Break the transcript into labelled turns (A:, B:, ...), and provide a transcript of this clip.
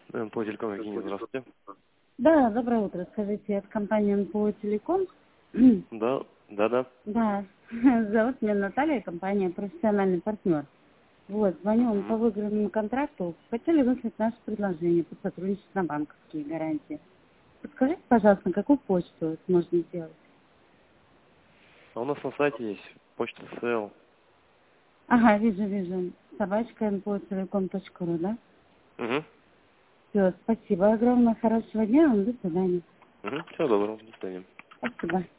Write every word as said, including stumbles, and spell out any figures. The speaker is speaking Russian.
A: эн пэ о Телеком, Евгений, здравствуйте.
B: Да, доброе утро. Скажите, это компания эн пэ о Телеком?
A: Да, да, да.
B: Да, зовут меня Наталья, компания «Профессиональный партнер». Вот, звоню вам по
A: Мгм.
B: выигранному контракту. Хотели выслать наше предложение по сотрудничеству на банковские гарантии. Подскажите, пожалуйста, на какую почту это можно сделать?
A: А у нас на сайте есть почта СЛ.
B: Ага, вижу, вижу. Собачка эн пэ о телеком точка ру, да?
A: Угу.
B: Все, спасибо огромное. Хорошего дня вам. До свидания.
A: Угу. Всего доброго. До свидания.
B: Спасибо.